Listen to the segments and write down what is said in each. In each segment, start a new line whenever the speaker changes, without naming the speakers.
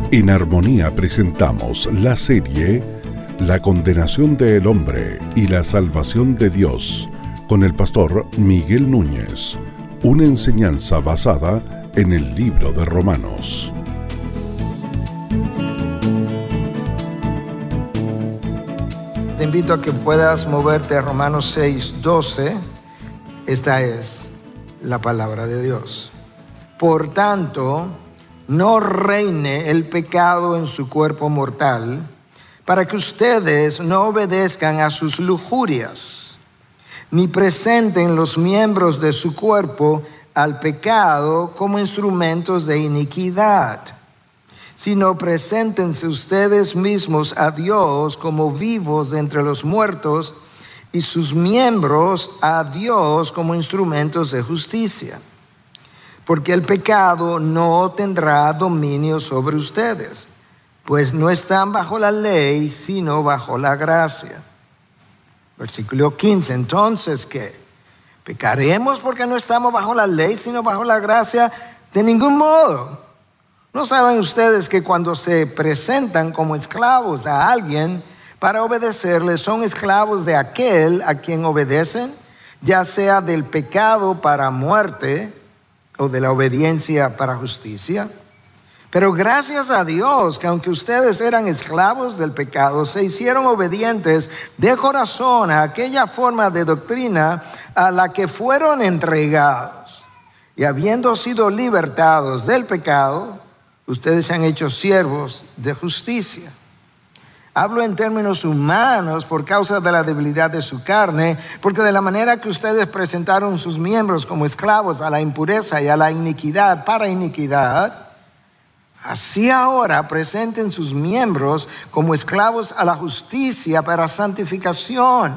En Armonía presentamos la serie La condenación del hombre y la salvación de Dios, con el pastor Miguel Núñez, una enseñanza basada en el libro de Romanos.
Te invito a que puedas moverte a Romanos 6:12. Esta es la palabra de Dios. Por tanto, no reine el pecado en su cuerpo mortal, para que ustedes no obedezcan a sus lujurias, ni presenten los miembros de su cuerpo al pecado como instrumentos de iniquidad, sino preséntense ustedes mismos a Dios como vivos de entre los muertos, y sus miembros a Dios como instrumentos de justicia. Porque el pecado no tendrá dominio sobre ustedes, pues no están bajo la ley, sino bajo la gracia. Versículo 15, entonces, ¿qué? ¿Pecaremos porque no estamos bajo la ley, sino bajo la gracia? De ningún modo. ¿No saben ustedes que cuando se presentan como esclavos a alguien para obedecerle, son esclavos de aquel a quien obedecen, ya sea del pecado para muerte o de la obediencia para justicia? Pero gracias a Dios que aunque ustedes eran esclavos del pecado, se hicieron obedientes de corazón a aquella forma de doctrina a la que fueron entregados. Y habiendo sido libertados del pecado, ustedes se han hecho siervos de justicia. Hablo en términos humanos por causa de la debilidad de su carne, porque de la manera que ustedes presentaron sus miembros como esclavos a la impureza y a la iniquidad para iniquidad, así ahora presenten sus miembros como esclavos a la justicia para santificación.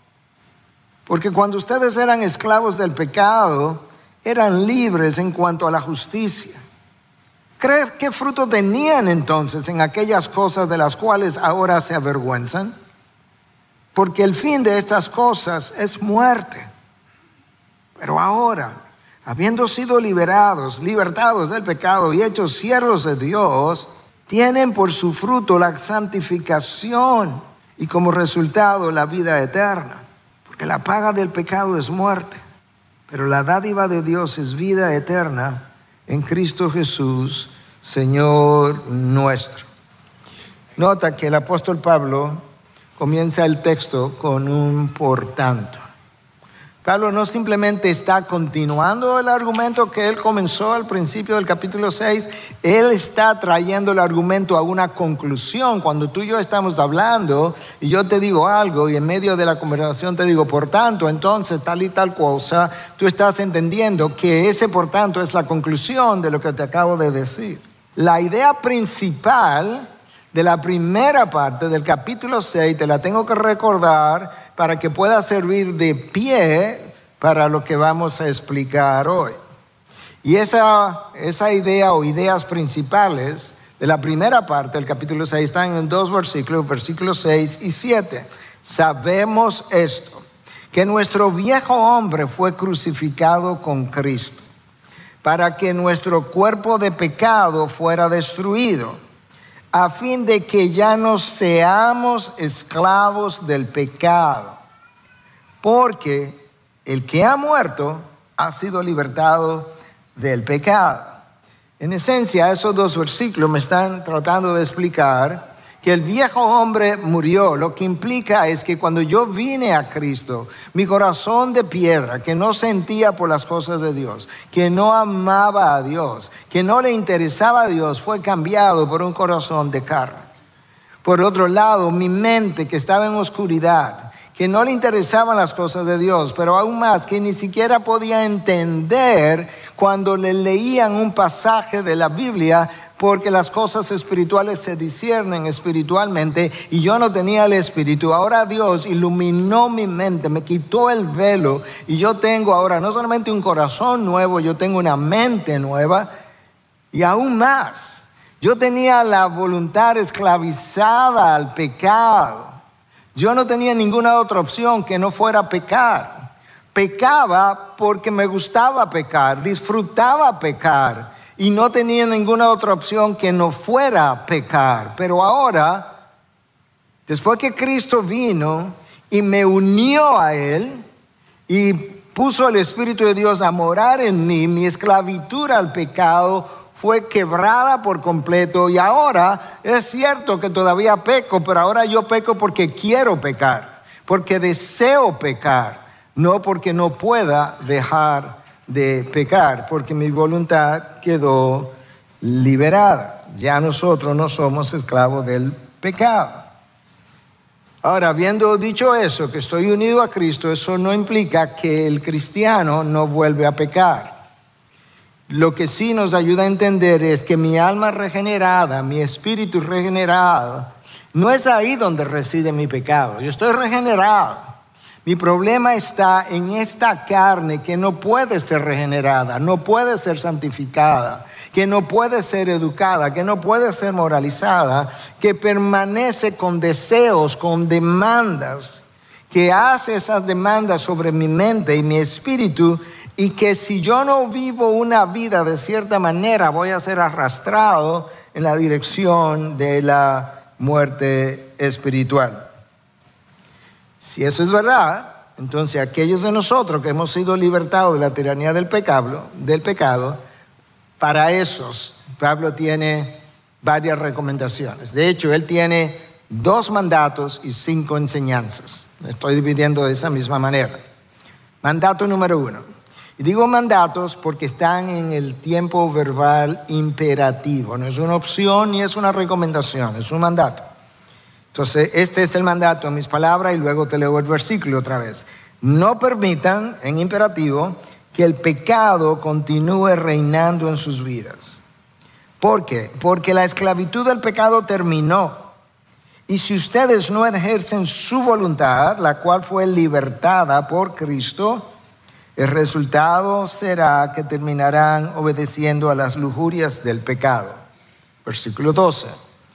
Porque cuando ustedes eran esclavos del pecado, eran libres en cuanto a la justicia. ¿Qué fruto tenían entonces en aquellas cosas de las cuales ahora se avergüenzan? Porque el fin de estas cosas es muerte. Pero ahora, habiendo sido libertados del pecado y hechos siervos de Dios, tienen por su fruto la santificación y como resultado la vida eterna. Porque la paga del pecado es muerte, pero la dádiva de Dios es vida eterna en Cristo Jesús, Señor nuestro. Nota que el apóstol Pablo comienza el texto con un por tanto. Pablo no simplemente está continuando el argumento que él comenzó al principio del capítulo 6, él está trayendo el argumento a una conclusión. Cuando tú y yo estamos hablando y yo te digo algo y en medio de la conversación te digo por tanto, entonces tal y tal cosa, tú estás entendiendo que ese por tanto es la conclusión de lo que te acabo de decir. La idea principal de la primera parte del capítulo 6 te la tengo que recordar para que pueda servir de pie para lo que vamos a explicar hoy. Y esa idea o ideas principales de la primera parte del capítulo 6 están en dos versículos, versículos 6 y 7. Sabemos esto, que nuestro viejo hombre fue crucificado con Cristo, para que nuestro cuerpo de pecado fuera destruido, a fin de que ya no seamos esclavos del pecado, porque el que ha muerto ha sido libertado del pecado. En esencia, esos dos versículos me están tratando de explicar que el viejo hombre murió. Lo que implica es que cuando yo vine a Cristo, mi corazón de piedra, que no sentía por las cosas de Dios, que no amaba a Dios, que no le interesaba a Dios, fue cambiado por un corazón de carne. Por otro lado, mi mente, que estaba en oscuridad, que no le interesaban las cosas de Dios, pero aún más, que ni siquiera podía entender cuando le leían un pasaje de la Biblia, porque las cosas espirituales se disciernen espiritualmente y yo no tenía el espíritu. Ahora Dios iluminó mi mente, me quitó el velo y yo tengo ahora no solamente un corazón nuevo, yo tengo una mente nueva y aún más. Yo tenía la voluntad esclavizada al pecado. Yo no tenía ninguna otra opción que no fuera pecar. Pecaba porque me gustaba pecar, disfrutaba pecar. y no tenía ninguna otra opción que no fuera pecar. Pero ahora, después que Cristo vino y me unió a Él y puso el Espíritu de Dios a morar en mí, mi esclavitud al pecado fue quebrada por completo. Y ahora es cierto que todavía peco, pero ahora yo peco porque quiero pecar, porque deseo pecar, no porque no pueda dejar de pecar, porque mi voluntad quedó liberada. Ya nosotros no somos esclavos del pecado. Ahora, habiendo dicho eso, que estoy unido a Cristo, eso no implica que el cristiano no vuelve a pecar. Lo que sí nos ayuda a entender es que mi alma regenerada, mi espíritu regenerado, no es ahí donde reside mi pecado. Yo estoy regenerado. Mi problema está en esta carne que no puede ser regenerada, no puede ser santificada, que no puede ser educada, que no puede ser moralizada, que permanece con deseos, con demandas, que hace esas demandas sobre mi mente y mi espíritu, y que si yo no vivo una vida de cierta manera, voy a ser arrastrado en la dirección de la muerte espiritual. Si eso es verdad, entonces aquellos de nosotros que hemos sido libertados de la tiranía del pecado, para esos, Pablo tiene varias recomendaciones. De hecho, él tiene 2 mandatos y 5 enseñanzas. Me estoy dividiendo de esa misma manera. Mandato número 1. Y digo mandatos porque están en el tiempo verbal imperativo. No es una opción ni es una recomendación, es un mandato. Entonces, este es el mandato en mis palabras y luego te leo el versículo otra vez. No permitan, en imperativo, que el pecado continúe reinando en sus vidas. ¿Por qué? Porque la esclavitud del pecado terminó. Y si ustedes no ejercen su voluntad, la cual fue libertada por Cristo, el resultado será que terminarán obedeciendo a las lujurias del pecado. Versículo 12.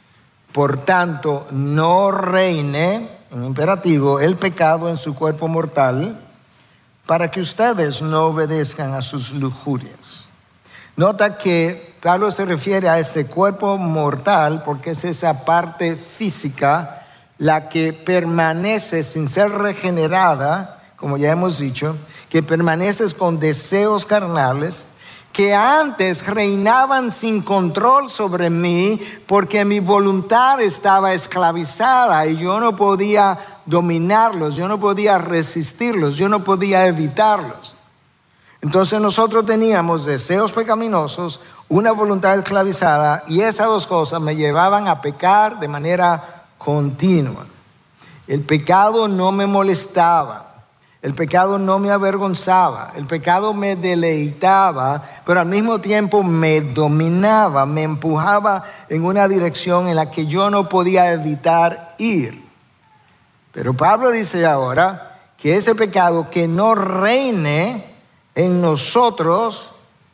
Por tanto, no reine, en imperativo, el pecado en su cuerpo mortal, para que ustedes no obedezcan a sus lujurias. Nota que Pablo se refiere a ese cuerpo mortal porque es esa parte física la que permanece sin ser regenerada, como ya hemos dicho, que permaneces con deseos carnales, que antes reinaban sin control sobre mí porque mi voluntad estaba esclavizada y yo no podía dominarlos, yo no podía resistirlos, yo no podía evitarlos. Entonces nosotros teníamos deseos pecaminosos, una voluntad esclavizada, y esas 2 cosas me llevaban a pecar de manera continua. El pecado no me molestaba. El pecado no me avergonzaba, el pecado me deleitaba, pero al mismo tiempo me dominaba, me empujaba en una dirección en la que yo no podía evitar ir. Pero Pablo dice ahora que ese pecado que no reine en nosotros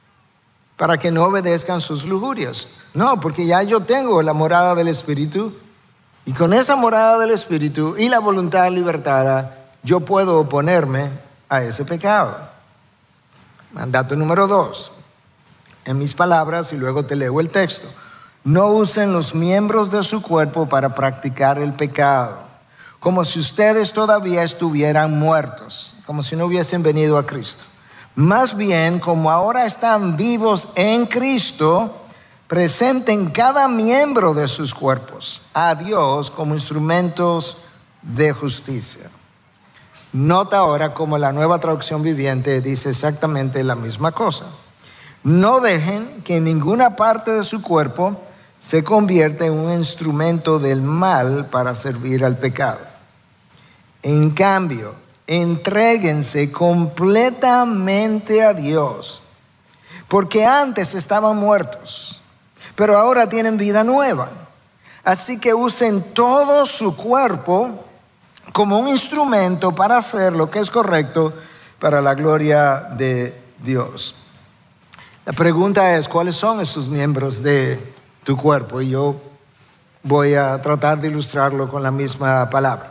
para que no obedezcan sus lujurias. No, porque ya yo tengo la morada del Espíritu, y con esa morada del Espíritu y la voluntad libertada, yo puedo oponerme a ese pecado. Mandato número 2. En mis palabras, y luego te leo el texto. No usen los miembros de su cuerpo para practicar el pecado, como si ustedes todavía estuvieran muertos, como si no hubiesen venido a Cristo. Más bien, como ahora están vivos en Cristo, presenten cada miembro de sus cuerpos a Dios como instrumentos de justicia. Nota ahora como la Nueva Traducción Viviente dice exactamente la misma cosa. No dejen que ninguna parte de su cuerpo se convierta en un instrumento del mal para servir al pecado. En cambio, entréguense completamente a Dios, porque antes estaban muertos, pero ahora tienen vida nueva. Así que usen todo su cuerpo como un instrumento para hacer lo que es correcto para la gloria de Dios. La pregunta es, ¿cuáles son esos miembros de tu cuerpo? Y yo voy a tratar de ilustrarlo con la misma palabra.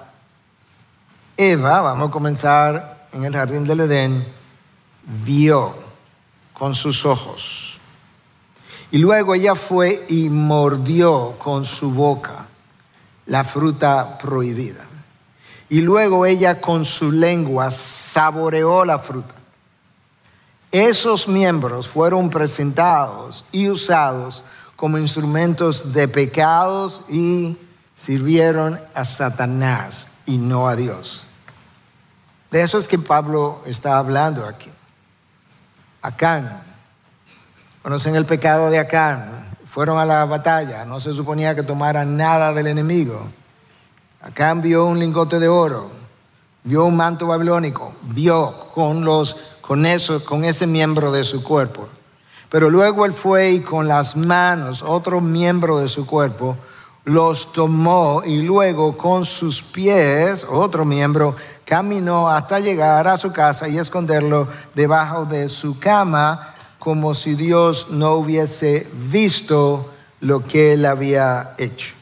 Eva, vamos a comenzar en el jardín del Edén, vio con sus ojos. Y luego ella fue y mordió con su boca la fruta prohibida. Y luego ella con su lengua saboreó la fruta. Esos miembros fueron presentados y usados como instrumentos de pecados y sirvieron a Satanás y no a Dios. De eso es que Pablo está hablando aquí. Acán. Conocen el pecado de Acán. Fueron a la batalla. No se suponía que tomaran nada del enemigo. Acán vio un lingote de oro. Vio un manto babilónico. Vio con ese miembro de su cuerpo. Pero luego él fue y con las manos, otro miembro de su cuerpo, los tomó y luego con sus pies, otro miembro, caminó hasta llegar a su casa y esconderlo debajo de su cama, como si Dios no hubiese visto lo que él había hecho.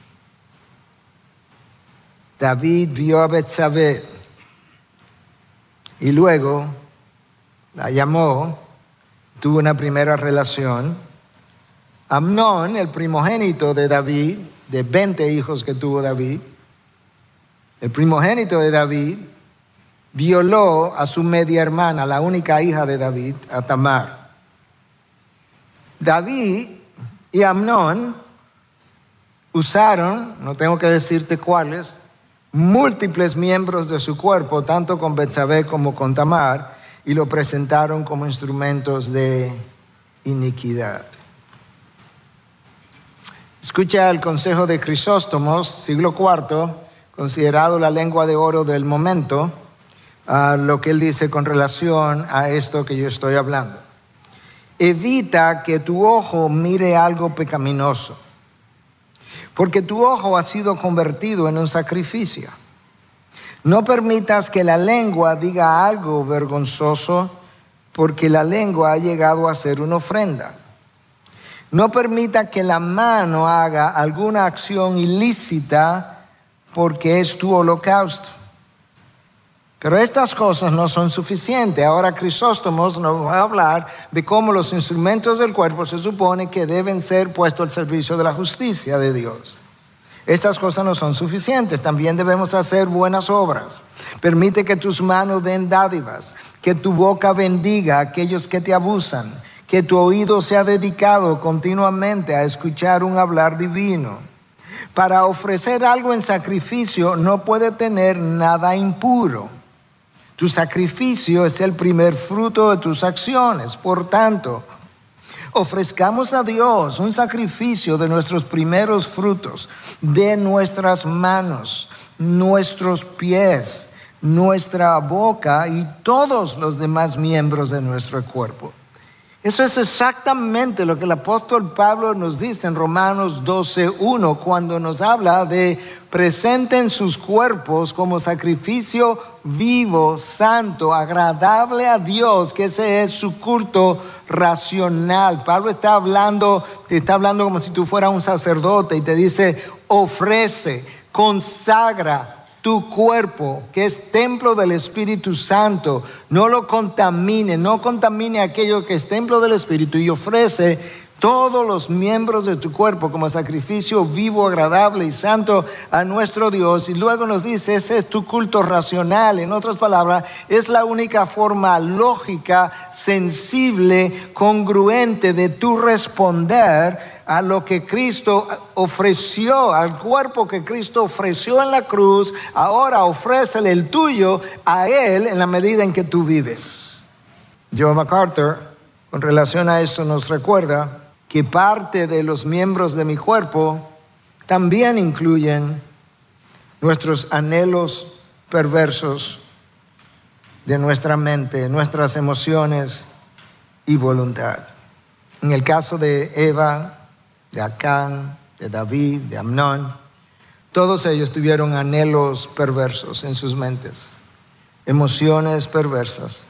David vio a Betsabé y luego la llamó, tuvo una primera relación. Amnón, el primogénito de David, de 20 hijos que tuvo David, el primogénito de David, violó a su media hermana, la única hija de David, a Tamar. David y Amnón usaron, no tengo que decirte cuáles, múltiples miembros de su cuerpo, tanto con Betsabé como con Tamar, y lo presentaron como instrumentos de iniquidad. Escucha el consejo de Crisóstomo, siglo IV, considerado la lengua de oro del momento, lo que él dice con relación a esto que yo estoy hablando. Evita que tu ojo mire algo pecaminoso, porque tu ojo ha sido convertido en un sacrificio. No permitas que la lengua diga algo vergonzoso, porque la lengua ha llegado a ser una ofrenda. No permita que la mano haga alguna acción ilícita, porque es tu holocausto. Pero estas cosas no son suficientes. Ahora Crisóstomo nos va a hablar de cómo los instrumentos del cuerpo se supone que deben ser puestos al servicio de la justicia de Dios. Estas cosas no son suficientes. También debemos hacer buenas obras. Permite que tus manos den dádivas, que tu boca bendiga a aquellos que te abusan, que tu oído sea dedicado continuamente a escuchar un hablar divino. Para ofrecer algo en sacrificio no puede tener nada impuro. Tu sacrificio es el primer fruto de tus acciones. Por tanto, ofrezcamos a Dios un sacrificio de nuestros primeros frutos, de nuestras manos, nuestros pies, nuestra boca y todos los demás miembros de nuestro cuerpo. Eso es exactamente lo que el apóstol Pablo nos dice en Romanos 12:1, cuando nos habla de presenten sus cuerpos como sacrificio vivo, santo, agradable a Dios, que ese es su culto racional. Pablo está hablando como si tú fueras un sacerdote y te dice: ofrece, consagra tu cuerpo, que es templo del Espíritu Santo. No lo contamine, no contamine aquello que es templo del Espíritu, y ofrece todos los miembros de tu cuerpo como sacrificio vivo, agradable y santo a nuestro Dios. Y luego nos dice, ese es tu culto racional. En otras palabras, es la única forma lógica, sensible, congruente de tu responder a lo que Cristo ofreció, al cuerpo que Cristo ofreció en la cruz. Ahora ofrécele el tuyo a Él en la medida en que tú vives. John MacArthur, con relación a esto, nos recuerda que parte de los miembros de mi cuerpo también incluyen nuestros anhelos perversos de nuestra mente, nuestras emociones y voluntad. En el caso de Eva, de Acán, de David, de Amnón, todos ellos tuvieron anhelos perversos en sus mentes, emociones perversas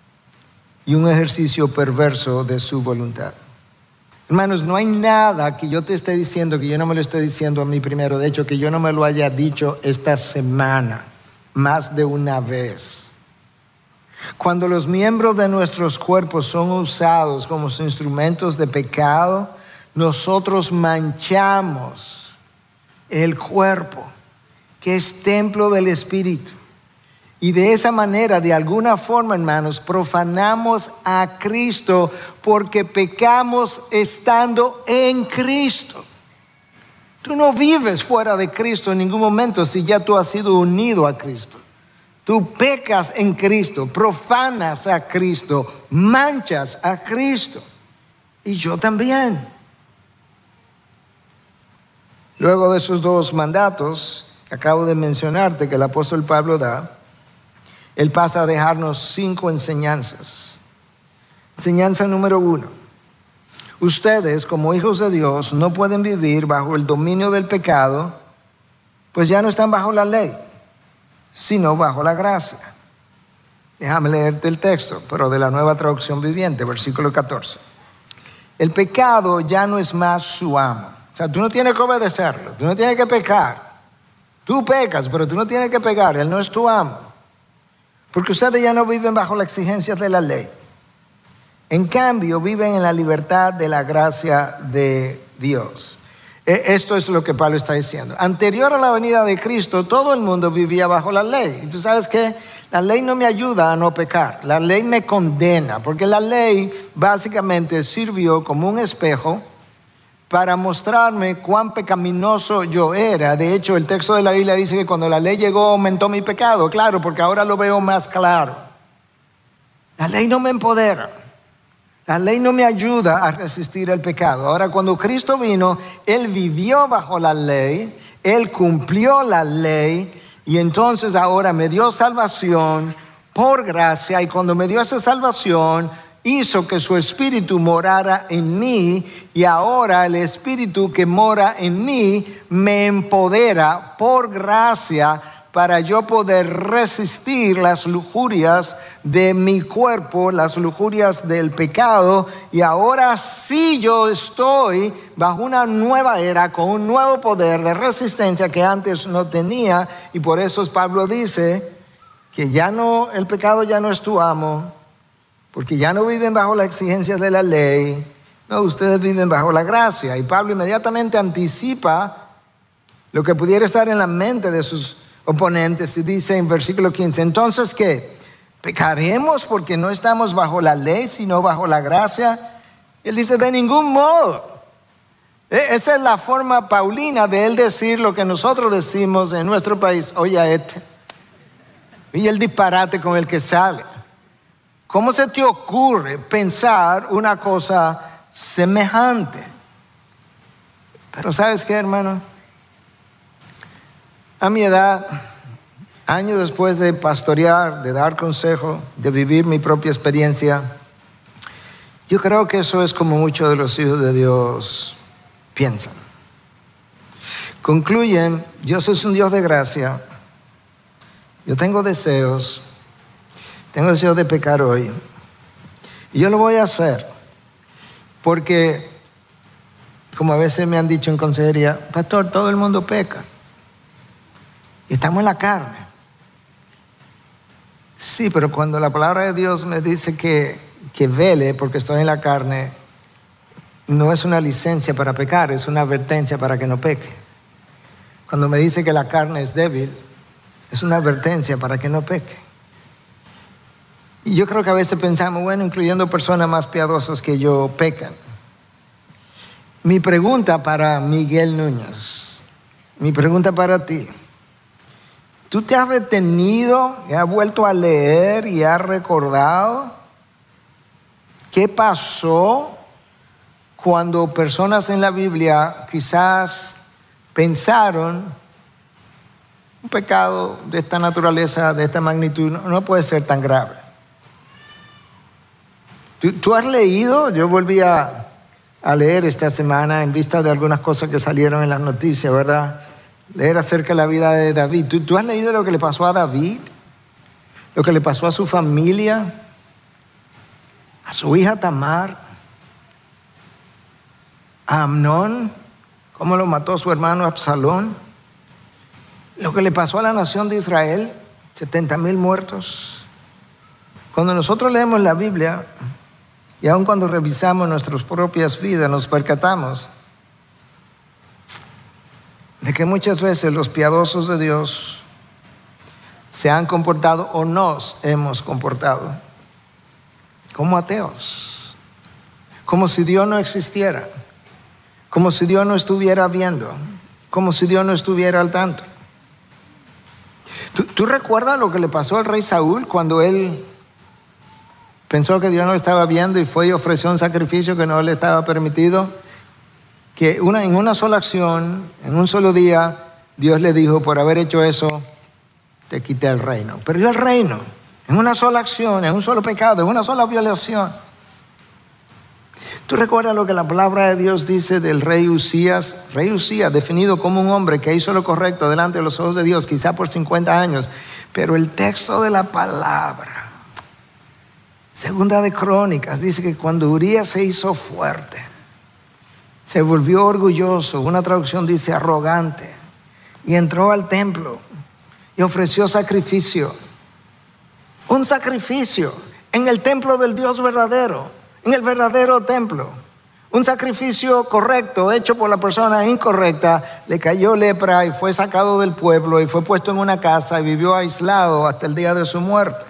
y un ejercicio perverso de su voluntad. Hermanos, no hay nada que yo te esté diciendo que yo no me lo esté diciendo a mí primero. De hecho, que yo no me lo haya dicho esta semana más de una vez. Cuando los miembros de nuestros cuerpos son usados como instrumentos de pecado, nosotros manchamos el cuerpo, que es templo del Espíritu. Y de esa manera, de alguna forma, hermanos, profanamos a Cristo porque pecamos estando en Cristo. Tú no vives fuera de Cristo en ningún momento si ya tú has sido unido a Cristo. Tú pecas en Cristo, profanas a Cristo, manchas a Cristo. Y yo también. Luego de esos dos mandatos que acabo de mencionarte, que el apóstol Pablo da, él pasa a dejarnos 5 enseñanzas. Enseñanza número 1. Ustedes, como hijos de Dios, no pueden vivir bajo el dominio del pecado, pues ya no están bajo la ley, sino bajo la gracia. Déjame leerte el texto, pero de la Nueva Traducción Viviente, versículo 14. El pecado ya no es más su amo. O sea, tú no tienes que obedecerlo, tú no tienes que pecar. Tú pecas, pero tú no tienes que pecar, él no es tu amo. Porque ustedes ya no viven bajo las exigencias de la ley. En cambio, viven en la libertad de la gracia de Dios. Esto es lo que Pablo está diciendo. Anterior a la venida de Cristo, todo el mundo vivía bajo la ley. Y tú sabes que la ley no me ayuda a no pecar. La ley me condena, porque la ley básicamente sirvió como un espejo para mostrarme cuán pecaminoso yo era. De hecho, el texto de la Biblia dice que cuando la ley llegó aumentó mi pecado. Claro, porque ahora lo veo más claro. La ley no me empodera. La ley no me ayuda a resistir el pecado. Ahora, cuando Cristo vino, Él vivió bajo la ley, Él cumplió la ley y entonces ahora me dio salvación por gracia. Y cuando me dio esa salvación, hizo que su espíritu morara en mí y ahora el espíritu que mora en mí me empodera por gracia para yo poder resistir las lujurias de mi cuerpo, las lujurias del pecado. Y ahora sí yo estoy bajo una nueva era con un nuevo poder de resistencia que antes no tenía. Y por eso Pablo dice que ya no, el pecado ya no es tu amo, porque ya no viven bajo las exigencias de la ley. No, ustedes viven bajo la gracia. Y Pablo inmediatamente anticipa lo que pudiera estar en la mente de sus oponentes y dice en versículo 15, entonces ¿qué? ¿Pecaremos porque no estamos bajo la ley sino bajo la gracia? Él dice, de ningún modo. Esa es la forma paulina de él decir lo que nosotros decimos en nuestro país. Oye, y el disparate con el que sale. ¿Cómo se te ocurre pensar una cosa semejante? Pero ¿sabes qué, hermano? A mi edad, años después de pastorear, de dar consejo, de vivir mi propia experiencia, yo creo que eso es como muchos de los hijos de Dios piensan. Concluyen, Dios es un Dios de gracia. Yo tengo deseos de pecar hoy. Y yo lo voy a hacer. Porque, como a veces me han dicho en consejería, pastor, todo el mundo peca. Y estamos en la carne. Sí, pero cuando la palabra de Dios me dice que vele porque estoy en la carne, no es una licencia para pecar, es una advertencia para que no peque. Cuando me dice que la carne es débil, es una advertencia para que no peque. Y yo creo que a veces pensamos, bueno, incluyendo personas más piadosas que yo, pecan. Mi pregunta para Miguel Núñez, mi pregunta para ti, ¿tú te has detenido y has vuelto a leer y has recordado qué pasó cuando personas en la Biblia quizás pensaron un pecado de esta naturaleza, de esta magnitud, no puede ser tan grave? ¿Tú has leído? Yo volví a leer esta semana en vista de algunas cosas que salieron en las noticias, ¿verdad? Leer acerca de la vida de David. ¿Tú has leído lo que le pasó a David? Lo que le pasó a su familia, a su hija Tamar, a Amnón, cómo lo mató su hermano Absalón, lo que le pasó a la nación de Israel, 70,000 muertos. Cuando nosotros leemos la Biblia, Y aun cuando revisamos nuestras propias vidas, nos percatamos de que muchas veces los piadosos de Dios se han comportado o nos hemos comportado como ateos, como si Dios no existiera, como si Dios no estuviera viendo, como si Dios no estuviera al tanto. ¿Tú recuerdas lo que le pasó al rey Saúl cuando él pensó que Dios no lo estaba viendo y fue y ofreció un sacrificio que no le estaba permitido? Que en una sola acción, en un solo día, Dios le dijo: por haber hecho eso, te quité el reino. Perdió el reino en una sola acción, en un solo pecado, en una sola violación. ¿Tú recuerdas lo que la palabra de Dios dice del rey Usías? Rey Usías, definido como un hombre que hizo lo correcto delante de los ojos de Dios, quizá por 50 años. Pero el texto de la palabra, Segunda de Crónicas, dice que cuando Urías se hizo fuerte, se volvió orgulloso, una traducción dice arrogante, y entró al templo y ofreció sacrificio. Un sacrificio en el templo del Dios verdadero, en el verdadero templo. Un sacrificio correcto, hecho por la persona incorrecta. Le cayó lepra y fue sacado del pueblo y fue puesto en una casa y vivió aislado hasta el día de su muerte.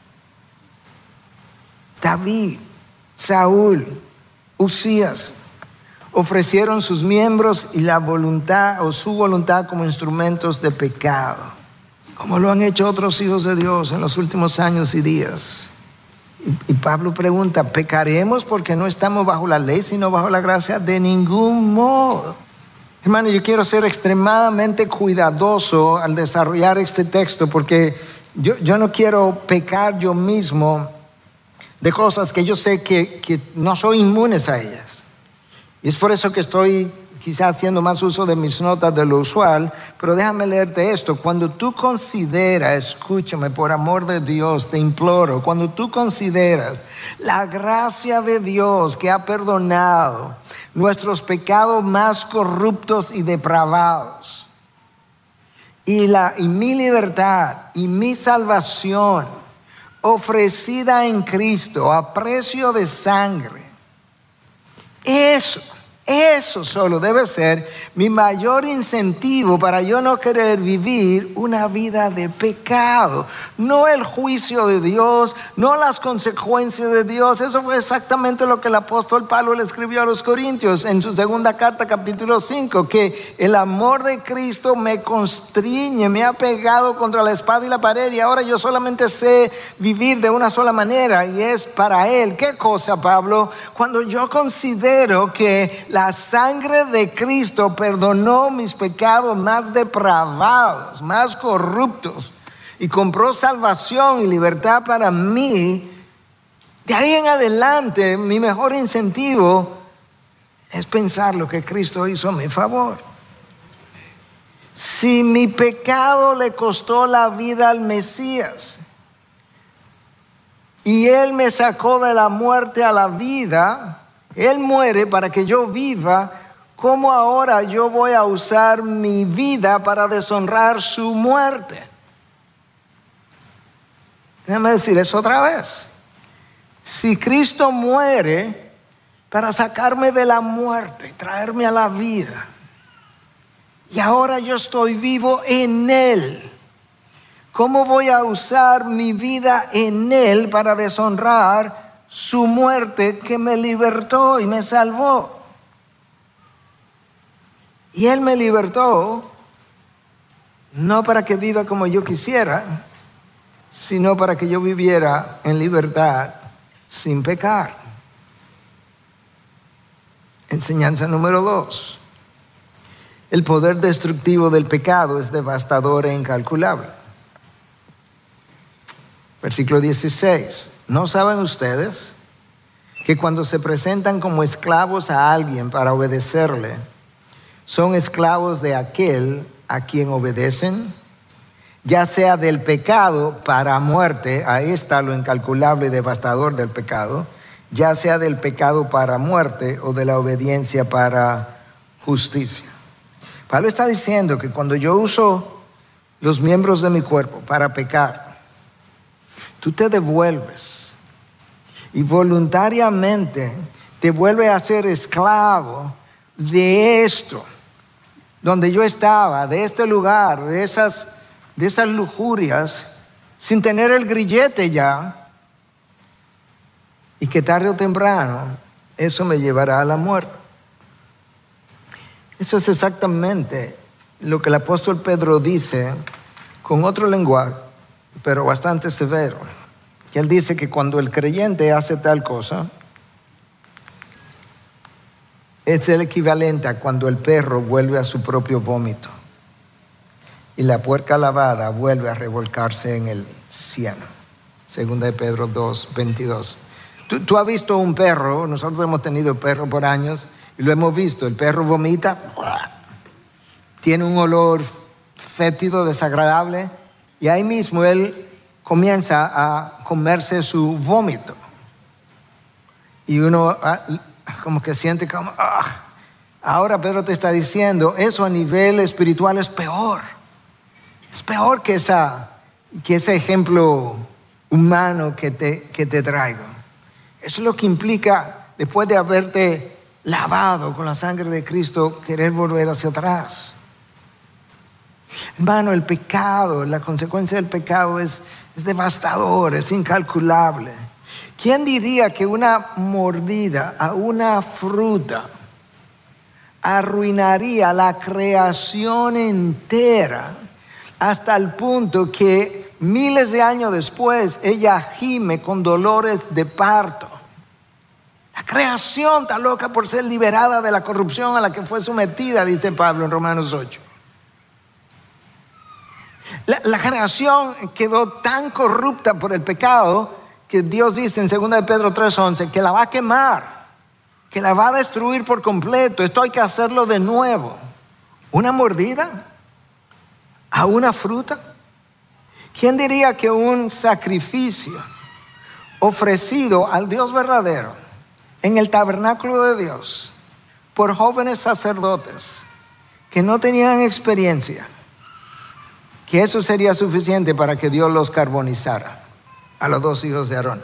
David, Saúl, Usías ofrecieron sus miembros y la voluntad o su voluntad como instrumentos de pecado, como lo han hecho otros hijos de Dios en los últimos años y días. Y Pablo pregunta: ¿pecaremos porque no estamos bajo la ley, sino bajo la gracia? De ningún modo. Hermano, yo quiero ser extremadamente cuidadoso al desarrollar este texto, porque yo no quiero pecar yo mismo de cosas que yo sé que no soy inmunes a ellas. Y es por eso que estoy quizás haciendo más uso de mis notas de lo usual, pero déjame leerte esto. Cuando tú consideras, escúchame, por amor de Dios, te imploro, cuando tú consideras la gracia de Dios que ha perdonado nuestros pecados más corruptos y depravados, y mi libertad y mi salvación ofrecida en Cristo a precio de sangre, eso solo debe ser mi mayor incentivo para yo no querer vivir una vida de pecado. No el juicio de Dios, no las consecuencias de Dios. Eso fue exactamente lo que el apóstol Pablo le escribió a los Corintios en su segunda carta, capítulo 5, que el amor de Cristo me constriñe, me ha pegado contra la espada y la pared, y ahora yo solamente sé vivir de una sola manera, y es para Él. ¿Qué cosa, Pablo? Cuando yo considero que la sangre de Cristo perdonó mis pecados más depravados, más corruptos, y compró salvación y libertad para mí, de ahí en adelante mi mejor incentivo es pensar lo que Cristo hizo a mi favor. Si mi pecado le costó la vida al Mesías y Él me sacó de la muerte a la vida, Él muere para que yo viva, ¿cómo ahora yo voy a usar mi vida para deshonrar su muerte? Déjame decir eso otra vez. Si Cristo muere para sacarme de la muerte, traerme a la vida, y ahora yo estoy vivo en Él, ¿cómo voy a usar mi vida en Él para deshonrar su muerte que me libertó y me salvó? Y Él me libertó no para que viva como yo quisiera, sino para que yo viviera en libertad sin pecar. Enseñanza número 2. El poder destructivo del pecado es devastador e incalculable. Versículo 16. ¿No saben ustedes que cuando se presentan como esclavos a alguien para obedecerle, son esclavos de aquel a quien obedecen? Ya sea del pecado para muerte, ahí está lo incalculable y devastador del pecado, ya sea del pecado para muerte o de la obediencia para justicia. Pablo está diciendo que cuando yo uso los miembros de mi cuerpo para pecar, tú te devuelves y voluntariamente te vuelve a ser esclavo de esto, donde yo estaba, de este lugar, de esas lujurias, sin tener el grillete ya, y que tarde o temprano eso me llevará a la muerte. Eso es exactamente lo que el apóstol Pedro dice con otro lenguaje, pero bastante severo. Que él dice que cuando el creyente hace tal cosa, es el equivalente a cuando el perro vuelve a su propio vómito y la puerca lavada vuelve a revolcarse en el cieno. Segunda de Pedro 2:22. Tú has visto un perro, nosotros hemos tenido perro por años y lo hemos visto. El perro vomita, tiene un olor fétido, desagradable, y ahí mismo él comienza a comerse su vómito. Y uno como que siente como, ahora Pedro te está diciendo, eso a nivel espiritual es peor. Es peor que ese ejemplo humano que te traigo. Eso es lo que implica, después de haberte lavado con la sangre de Cristo, querer volver hacia atrás. Hermano, el pecado, la consecuencia del pecado es devastador, es incalculable. ¿Quién diría que una mordida a una fruta arruinaría la creación entera hasta el punto que miles de años después ella gime con dolores de parto? La creación está loca por ser liberada de la corrupción a la que fue sometida, dice Pablo en Romanos 8. La creación quedó tan corrupta por el pecado que Dios dice en 2 de Pedro 3:11 que la va a quemar, que la va a destruir por completo. Esto hay que hacerlo de nuevo. ¿Una mordida a una fruta? ¿Quién diría que un sacrificio ofrecido al Dios verdadero en el tabernáculo de Dios por jóvenes sacerdotes que no tenían experiencia, que eso sería suficiente para que Dios los carbonizara a los 2 hijos de Aarón?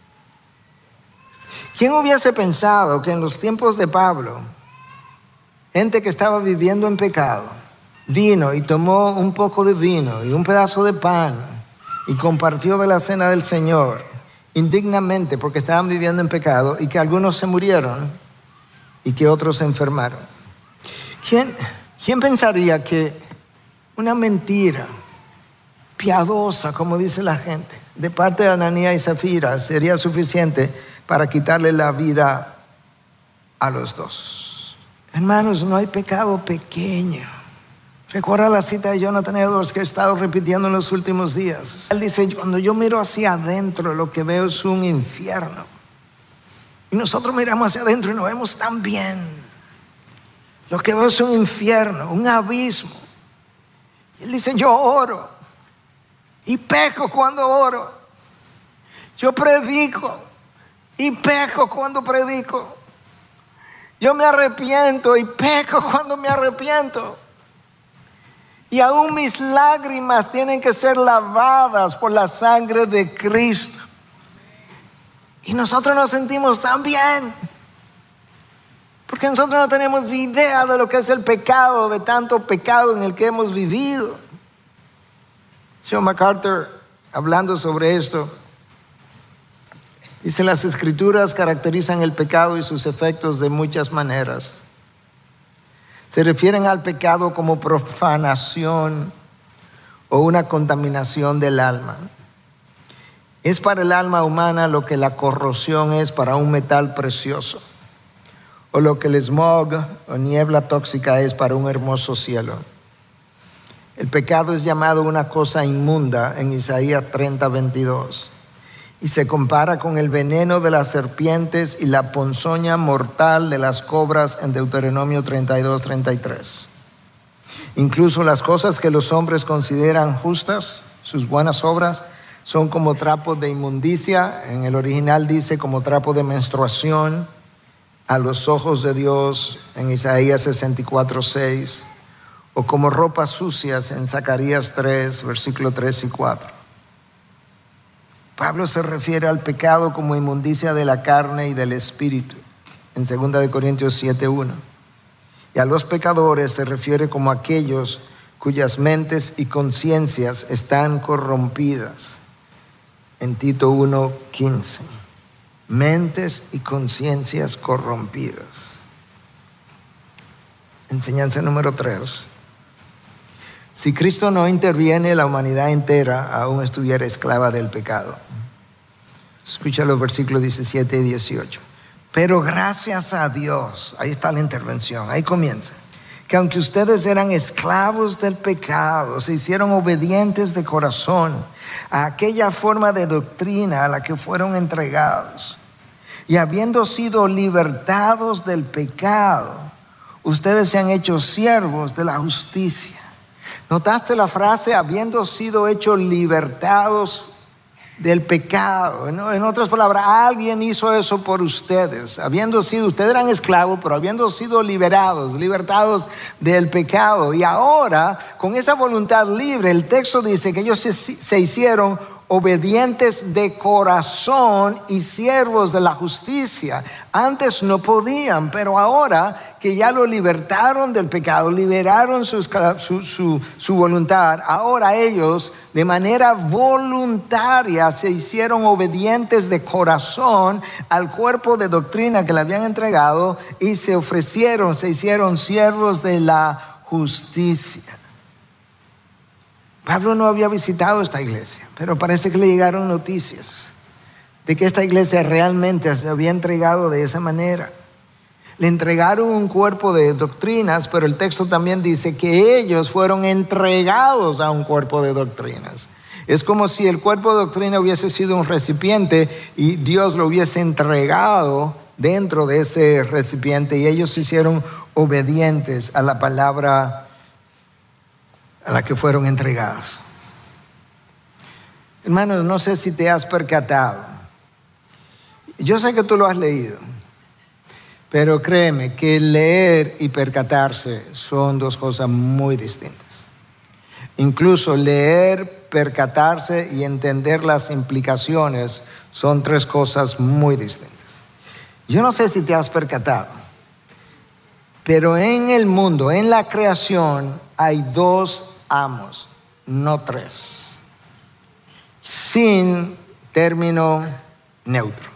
¿Quién hubiese pensado que en los tiempos de Pablo, gente que estaba viviendo en pecado, vino y tomó un poco de vino y un pedazo de pan y compartió de la cena del Señor indignamente porque estaban viviendo en pecado, y que algunos se murieron y que otros se enfermaron? ¿Quién pensaría que una mentira piadosa, como dice la gente, de parte de Ananías y Zafira sería suficiente para quitarle la vida a los dos? Hermanos, no hay pecado pequeño. Recuerda la cita de Jonathan Edwards que he estado repitiendo en los últimos días. Él dice, cuando yo miro hacia adentro, lo que veo es un infierno. Y nosotros miramos hacia adentro y nos vemos tan bien. Lo que veo es un infierno, un abismo. Él dice, yo oro y peco cuando oro. Yo predico y peco cuando predico. Yo me arrepiento y peco cuando me arrepiento. Y aún mis lágrimas tienen que ser lavadas por la sangre de Cristo. Y nosotros nos sentimos tan bien, porque nosotros no tenemos idea de lo que es el pecado, de tanto pecado en el que hemos vivido. John MacArthur, hablando sobre esto, dice: las Escrituras caracterizan el pecado y sus efectos de muchas maneras. Se refieren al pecado como profanación o una contaminación del alma. Es para el alma humana lo que la corrosión es para un metal precioso, o lo que el smog o niebla tóxica es para un hermoso cielo. El pecado es llamado una cosa inmunda en Isaías 30:22 y se compara con el veneno de las serpientes y la ponzoña mortal de las cobras en Deuteronomio 32:33. Incluso las cosas que los hombres consideran justas, sus buenas obras, son como trapos de inmundicia. En el original dice como trapo de menstruación a los ojos de Dios en Isaías 64:6, o como ropas sucias en Zacarías 3, versículos 3 y 4. Pablo se refiere al pecado como inmundicia de la carne y del espíritu, en 2 Corintios 7:1. Y a los pecadores se refiere como aquellos cuyas mentes y conciencias están corrompidas, en Tito 1:15. Mentes y conciencias corrompidas. Enseñanza número 3. Si Cristo no interviene, la humanidad entera aún estuviera esclava del pecado. Escucha los versículos 17 y 18. Pero gracias a Dios, ahí está la intervención, ahí comienza, que aunque ustedes eran esclavos del pecado, se hicieron obedientes de corazón a aquella forma de doctrina a la que fueron entregados. Y habiendo sido libertados del pecado, ustedes se han hecho siervos de la justicia. ¿Notaste la frase? Habiendo sido hechos libertados del pecado. En otras palabras, alguien hizo eso por ustedes. Ustedes eran esclavos, pero habiendo sido libertados del pecado. Y ahora, con esa voluntad libre, el texto dice que ellos se hicieron obedientes de corazón y siervos de la justicia. Antes no podían, pero ahora que ya lo libertaron del pecado, liberaron su voluntad, ahora ellos de manera voluntaria se hicieron obedientes de corazón al cuerpo de doctrina que le habían entregado y se hicieron siervos de la justicia. Pablo no había visitado esta iglesia, pero parece que le llegaron noticias de que esta iglesia realmente se había entregado de esa manera. Le entregaron un cuerpo de doctrinas, pero el texto también dice que ellos fueron entregados a un cuerpo de doctrinas. Es como si el cuerpo de doctrina hubiese sido un recipiente y Dios lo hubiese entregado dentro de ese recipiente y ellos se hicieron obedientes a la palabra a la que fueron entregados. Hermanos, no sé si te has percatado. Yo sé que tú lo has leído, pero créeme que leer y percatarse son dos cosas muy distintas. Incluso leer, percatarse y entender las implicaciones son tres cosas muy distintas. Yo no sé si te has percatado, pero en el mundo, en la creación, hay dos amos, no tres, sin término neutro.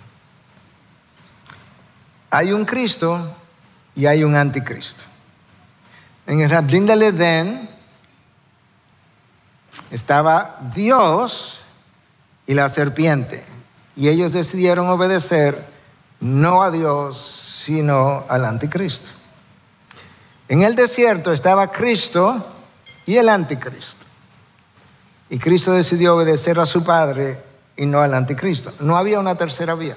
Hay un Cristo y hay un anticristo. En el jardín del Edén estaba Dios y la serpiente, y ellos decidieron obedecer no a Dios, sino al anticristo. En el desierto estaba Cristo y el anticristo. Y Cristo decidió obedecer a su Padre y no al anticristo. No había una tercera vía.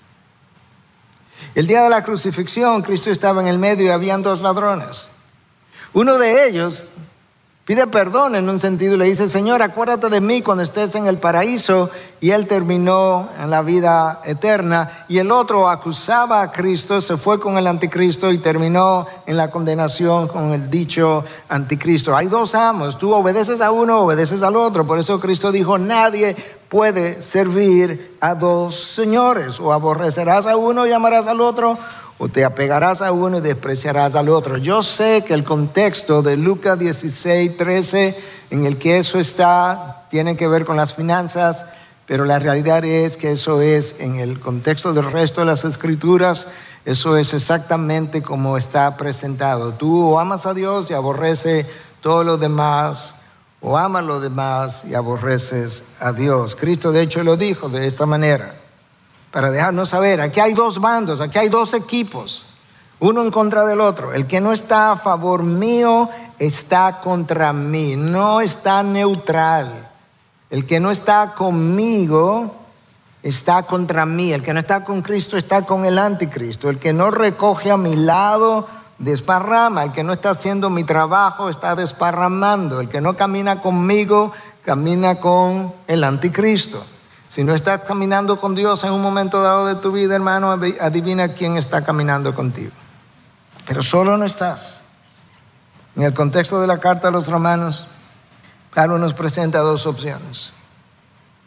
El día de la crucifixión, Cristo estaba en el medio y habían dos ladrones. Uno de ellos pide perdón en un sentido y le dice: Señor, acuérdate de mí cuando estés en el paraíso. Y él terminó en la vida eterna. Y el otro acusaba a Cristo, se fue con el anticristo y terminó en la condenación con el dicho anticristo. Hay dos amos, tú obedeces a uno, obedeces al otro. Por eso Cristo dijo: nadie puede servir a dos señores. O aborrecerás a uno y amarás al otro, o te apegarás a uno y despreciarás al otro. Yo sé que el contexto de Lucas 16:13, en el que eso está, tiene que ver con las finanzas, pero la realidad es que eso es, en el contexto del resto de las escrituras, eso es exactamente como está presentado. Tú o amas a Dios y aborreces todo lo demás, o amas lo demás y aborreces a Dios. Cristo de hecho lo dijo de esta manera, para dejarnos saber: aquí hay dos bandos, aquí hay dos equipos, uno en contra del otro. El que no está a favor mío está contra mí, no está neutral. El que no está conmigo está contra mí. El que no está con Cristo está con el anticristo. El que no recoge a mi lado desparrama. El que no está haciendo mi trabajo está desparramando. El que no camina conmigo camina con el anticristo. Si no estás caminando con Dios en un momento dado de tu vida, hermano, adivina quién está caminando contigo. Pero solo no estás. En el contexto de la carta a los Romanos, Pablo nos presenta dos opciones.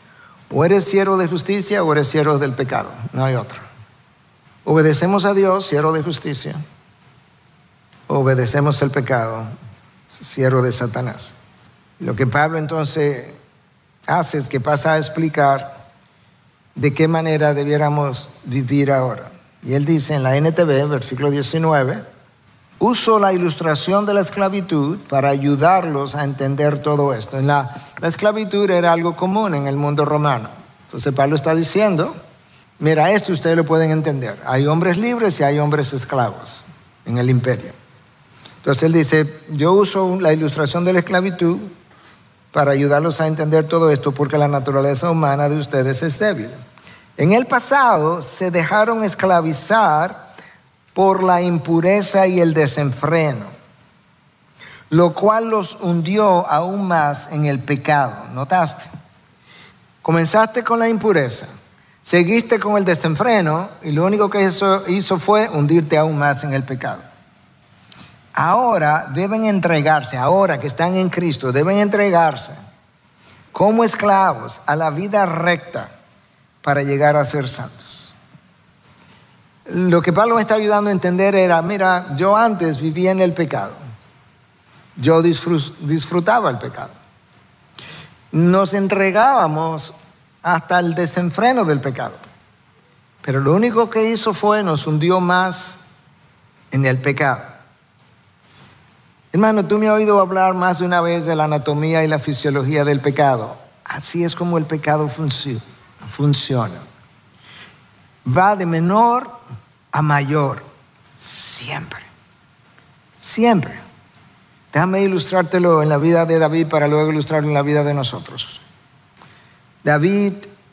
O eres siervo de justicia o eres siervo del pecado. No hay otro. Obedecemos a Dios, siervo de justicia. Obedecemos el pecado, siervo de Satanás. Lo que Pablo entonces hace es que pasa a explicar de qué manera debiéramos vivir ahora. Y él dice en la NTV, versículo 19, uso la ilustración de la esclavitud para ayudarlos a entender todo esto. La esclavitud era algo común en el mundo romano. Entonces Pablo está diciendo, mira, esto ustedes lo pueden entender. Hay hombres libres y hay hombres esclavos en el imperio. Entonces él dice, yo uso la ilustración de la esclavitud para ayudarlos a entender todo esto porque la naturaleza humana de ustedes es débil. En el pasado se dejaron esclavizar por la impureza y el desenfreno, lo cual los hundió aún más en el pecado. ¿Notaste? Comenzaste con la impureza, seguiste con el desenfreno y lo único que eso hizo fue hundirte aún más en el pecado. Ahora deben entregarse, ahora que están en Cristo, deben entregarse como esclavos a la vida recta para llegar a ser santos. Lo que Pablo me está ayudando a entender era, mira, yo antes vivía en el pecado. Yo disfrutaba el pecado. Nos entregábamos hasta el desenfreno del pecado. Pero lo único que hizo fue nos hundió más en el pecado. Hermano, tú me has oído hablar más de una vez de la anatomía y la fisiología del pecado. Así es como el pecado funciona. Va de menor a mayor. Siempre. Siempre. Déjame ilustrártelo en la vida de David para luego ilustrarlo en la vida de nosotros. David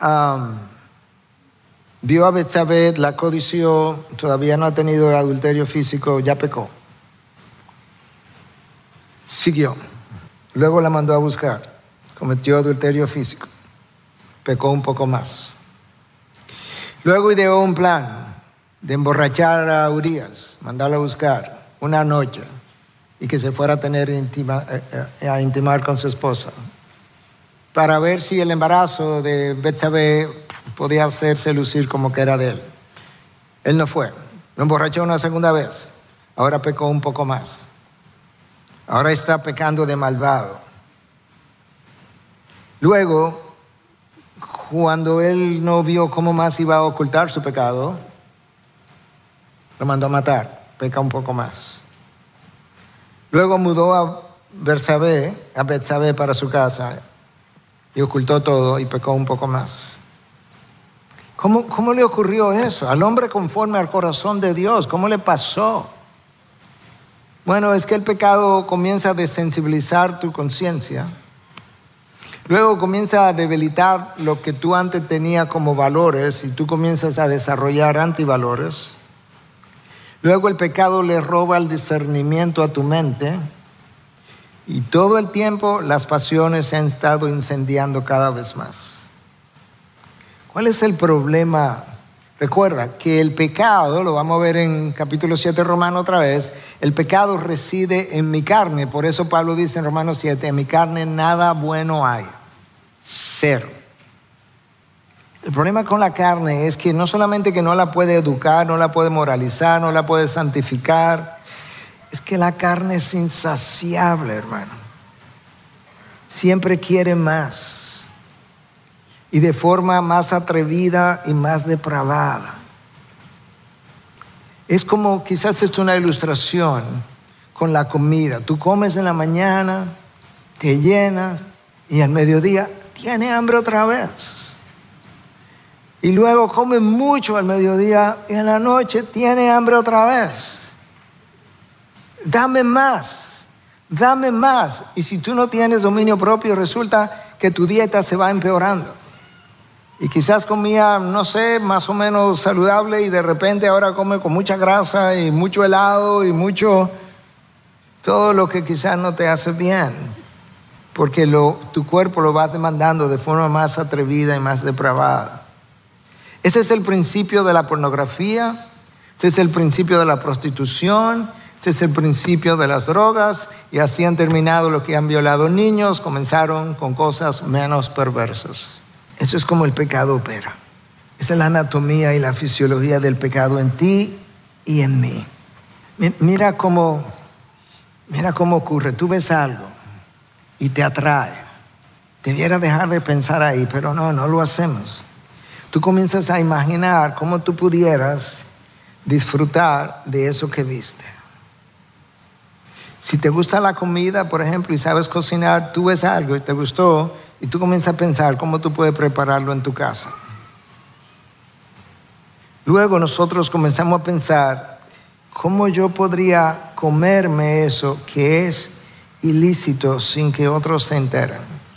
vio a Betsabé, la codició, todavía no ha tenido adulterio físico, ya pecó. Siguió. Luego la mandó a buscar. Cometió adulterio físico. Pecó un poco más. Luego ideó un plan de emborrachar a Urías, mandarlo a buscar una noche y que se fuera a intimar con su esposa para ver si el embarazo de Betsabé podía hacerse lucir como que era de él. Él no fue. Lo emborrachó una segunda vez. Ahora pecó un poco más. Ahora está pecando de malvado. Luego, cuando él no vio cómo más iba a ocultar su pecado, lo mandó a matar. Peca un poco más. Luego mudó a Betsabé para su casa y ocultó todo y pecó un poco más. ¿Cómo le ocurrió eso? Al hombre conforme al corazón de Dios, ¿cómo le pasó? Bueno, es que el pecado comienza a desensibilizar tu conciencia. Luego comienza a debilitar lo que tú antes tenías como valores y tú comienzas a desarrollar antivalores. Luego el pecado le roba el discernimiento a tu mente y todo el tiempo las pasiones se han estado incendiando cada vez más. ¿Cuál es el problema? Recuerda que el pecado, lo vamos a ver en capítulo 7 de Romanos otra vez, el pecado reside en mi carne. Por eso Pablo dice en Romanos 7, en mi carne nada bueno hay. Cero. El problema con la carne es que no solamente que no la puede educar, no la puede moralizar, no la puede santificar, es que la carne es insaciable, hermano. Siempre quiere más. Y de forma más atrevida y más depravada. Es como, quizás es una ilustración con la comida. Tú comes en la mañana, te llenas y al mediodía tienes hambre otra vez. Y luego comes mucho al mediodía y en la noche tienes hambre otra vez. Dame más, dame más. Y si tú no tienes dominio propio, resulta que tu dieta se va empeorando. Y quizás comía, no sé, más o menos saludable y de repente ahora come con mucha grasa y mucho helado y mucho, todo lo que quizás no te hace bien. Porque tu cuerpo lo va demandando de forma más atrevida y más depravada. Ese es el principio de la pornografía, ese es el principio de la prostitución, ese es el principio de las drogas y así han terminado los que han violado niños, comenzaron con cosas menos perversas. Eso es como el pecado opera. Esa es la anatomía y la fisiología del pecado en ti y en mí. Mira cómo ocurre. Tú ves algo y te atrae. Debiera dejar de pensar ahí, pero no lo hacemos. Tú comienzas a imaginar cómo tú pudieras disfrutar de eso que viste. Si te gusta la comida, por ejemplo, y sabes cocinar, tú ves algo y te gustó, y tú comienzas a pensar cómo tú puedes prepararlo en tu casa. Luego nosotros comenzamos a pensar cómo yo podría comerme eso que es ilícito sin que otros se enteren.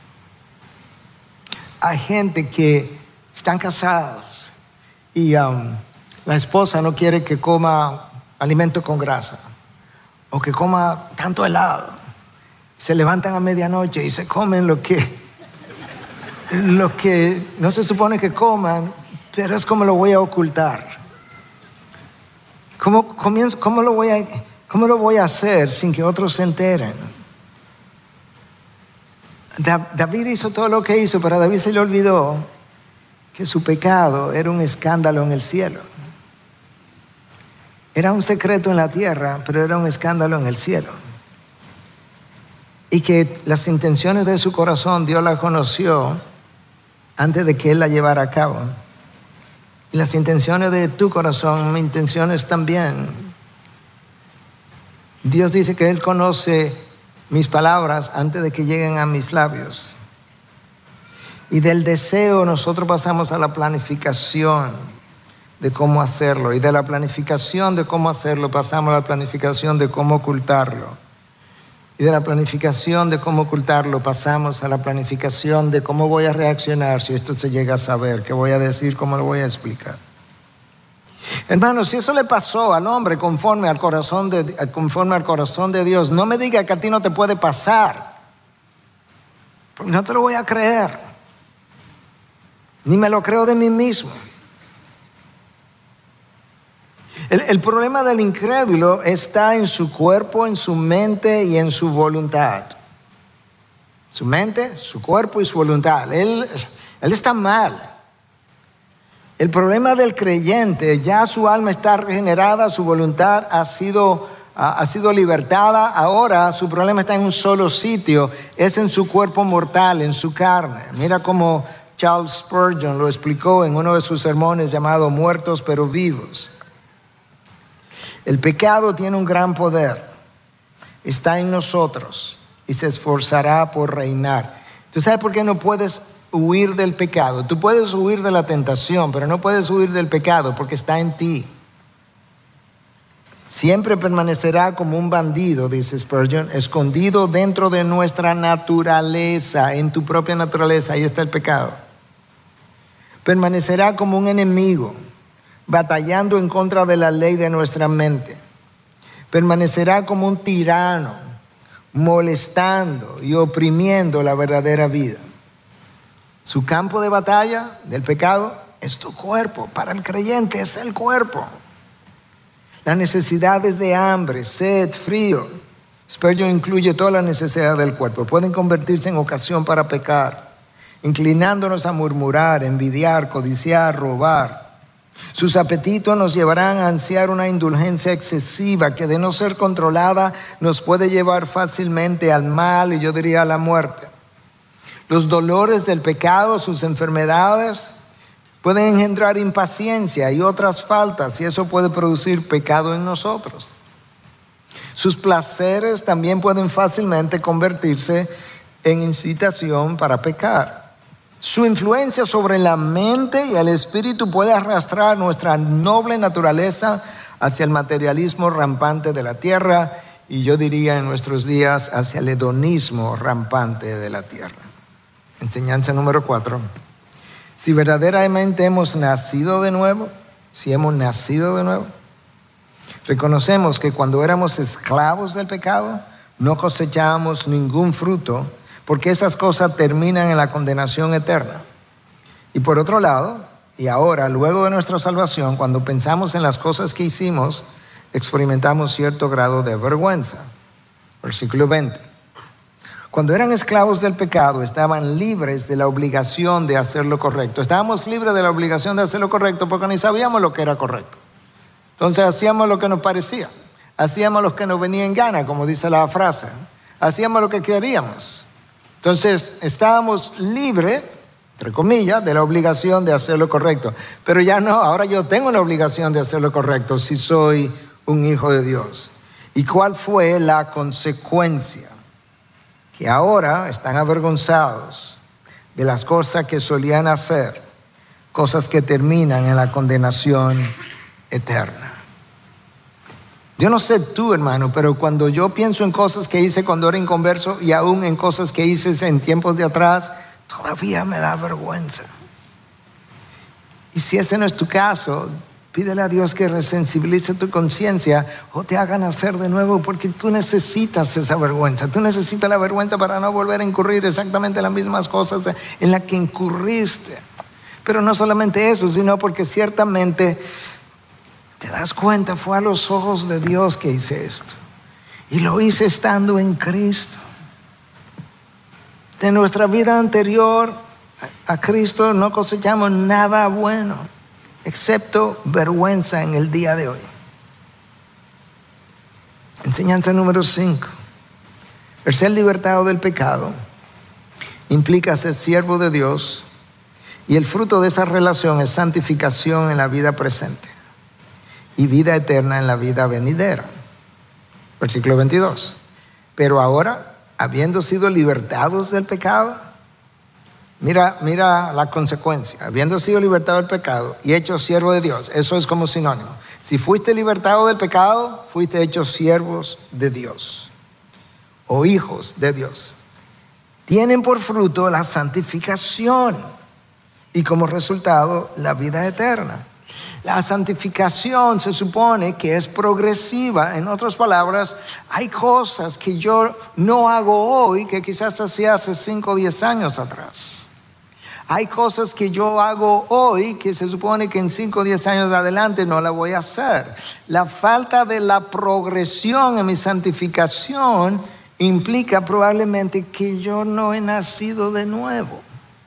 Hay gente que están casados y la esposa no quiere que coma alimento con grasa o que coma tanto helado. Se levantan a medianoche y se comen lo que no se supone que coman, pero es como lo voy a ocultar. ¿Cómo lo voy a hacer sin que otros se enteren? David hizo todo lo que hizo, pero a David se le olvidó que su pecado era un escándalo en el cielo. Era un secreto en la tierra, pero era un escándalo en el cielo. Y que las intenciones de su corazón Dios las conoció antes de que Él la llevara a cabo. Y las intenciones de tu corazón, mis intenciones también. Dios dice que Él conoce mis palabras antes de que lleguen a mis labios. Y del deseo nosotros pasamos a la planificación de cómo hacerlo. Y de la planificación de cómo hacerlo pasamos a la planificación de cómo ocultarlo. Y de la planificación de cómo ocultarlo pasamos a la planificación de cómo voy a reaccionar si esto se llega a saber, qué voy a decir, cómo lo voy a explicar. Hermanos, si eso le pasó al hombre conforme al corazón de Dios, no me diga que a ti no te puede pasar, porque no te lo voy a creer, ni me lo creo de mí mismo. El problema del incrédulo está en su cuerpo, en su mente y en su voluntad. Su mente, su cuerpo y su voluntad. Él está mal. El problema del creyente, ya su alma está regenerada, su voluntad ha sido libertada. Ahora su problema está en un solo sitio, es en su cuerpo mortal, en su carne. Mira cómo Charles Spurgeon lo explicó en uno de sus sermones llamado Muertos pero Vivos. El pecado tiene un gran poder, está en nosotros y se esforzará por reinar. ¿Tú sabes por qué no puedes huir del pecado? Tú puedes huir de la tentación, pero no puedes huir del pecado porque está en ti. Siempre permanecerá como un bandido, dice Spurgeon, escondido dentro de nuestra naturaleza, en tu propia naturaleza, ahí está el pecado. Permanecerá como un enemigo, batallando en contra de la ley de nuestra mente. Permanecerá como un tirano, molestando y oprimiendo la verdadera vida. Su campo de batalla del pecado es tu cuerpo. Para el creyente es el cuerpo. Las necesidades de hambre, sed, frío. Spurgeon incluye todas las necesidades del cuerpo. Pueden convertirse en ocasión para pecar, inclinándonos a murmurar, envidiar, codiciar, robar. Sus apetitos nos llevarán a ansiar una indulgencia excesiva que, de no ser controlada, nos puede llevar fácilmente al mal y yo diría a la muerte. Los dolores del pecado, sus enfermedades, pueden engendrar impaciencia y otras faltas, y eso puede producir pecado en nosotros. Sus placeres también pueden fácilmente convertirse en incitación para pecar. Su influencia sobre la mente y el espíritu puede arrastrar nuestra noble naturaleza hacia el materialismo rampante de la tierra y yo diría en nuestros días hacia el hedonismo rampante de la tierra. Enseñanza número 4. Si verdaderamente hemos nacido de nuevo, reconocemos que cuando éramos esclavos del pecado no cosechábamos ningún fruto, porque esas cosas terminan en la condenación eterna. Y por otro lado, y ahora, luego de nuestra salvación, cuando pensamos en las cosas que hicimos, experimentamos cierto grado de vergüenza. Versículo 20. cuando eran esclavos del pecado, estaban libres de la obligación de hacer lo correcto. Estábamos libres de la obligación de hacer lo correcto porque ni sabíamos lo que era correcto. Entonces hacíamos lo que nos parecía. Hacíamos lo que nos venía en gana, como dice la frase. Hacíamos lo que queríamos. Entonces estábamos libres, entre comillas, de la obligación de hacer lo correcto. Pero ya no, ahora yo tengo la obligación de hacer lo correcto si soy un hijo de Dios. ¿Y cuál fue la consecuencia? Que ahora están avergonzados de las cosas que solían hacer, cosas que terminan en la condenación eterna. Yo no sé tú, hermano, pero cuando yo pienso en cosas que hice cuando era inconverso y aún en cosas que hice en tiempos de atrás, todavía me da vergüenza. Y si ese no es tu caso, pídele a Dios que resensibilice tu conciencia o te haga nacer de nuevo, porque tú necesitas esa vergüenza. Tú necesitas la vergüenza para no volver a incurrir exactamente en las mismas cosas en las que incurriste. Pero no solamente eso, sino porque ciertamente te das cuenta, fue a los ojos de Dios que hice esto. Y lo hice estando en Cristo. De nuestra vida anterior a Cristo no cosechamos nada bueno, excepto vergüenza en el día de hoy. Enseñanza número 5. El ser libertado del pecado implica ser siervo de Dios, y el fruto de esa relación es santificación en la vida presente y vida eterna en la vida venidera. Versículo 22. Pero ahora, habiendo sido libertados del pecado, mira la consecuencia. Habiendo sido libertado del pecado y hecho siervo de Dios, eso es como sinónimo. Si fuiste libertado del pecado, fuiste hechos siervos de Dios o hijos de Dios. Tienen por fruto la santificación y como resultado la vida eterna. La santificación se supone que es progresiva. En otras palabras, hay cosas que yo no hago hoy que quizás hacía hace 5 o 10 años atrás. Hay cosas que yo hago hoy que se supone que en 5 o 10 años adelante no la voy a hacer. La falta de la progresión en mi santificación implica probablemente que yo no he nacido de nuevo.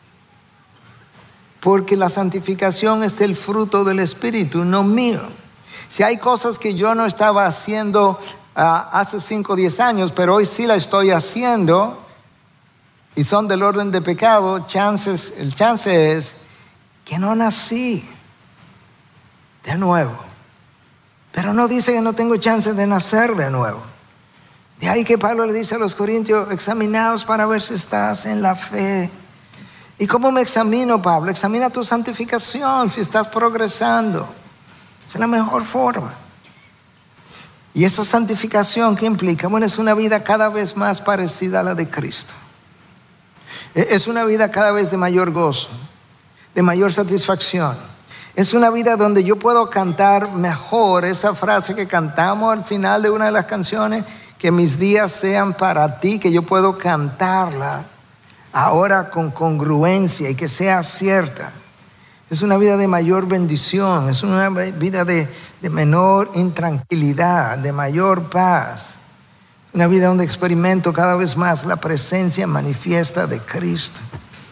Porque la santificación es el fruto del Espíritu, no mío. Si hay cosas que yo no estaba haciendo hace 5 o 10 años, pero hoy sí la estoy haciendo y son del orden de pecado, el chance es que no nací de nuevo. Pero no dice que no tengo chance de nacer de nuevo. De ahí que Pablo le dice a los corintios, examinaos para ver si estás en la fe. ¿Y cómo me examino, Pablo? Examina tu santificación, si estás progresando. Esa es la mejor forma. Y esa santificación, ¿qué implica? Bueno, es una vida cada vez más parecida a la de Cristo. Es una vida cada vez de mayor gozo, de mayor satisfacción. Es una vida donde yo puedo cantar mejor esa frase que cantamos al final de una de las canciones, que mis días sean para ti, que yo puedo cantarla ahora con congruencia y que sea cierta. Es una vida de mayor bendición, es una vida de menor intranquilidad, de mayor paz. Una vida donde experimento cada vez más la presencia manifiesta de Cristo.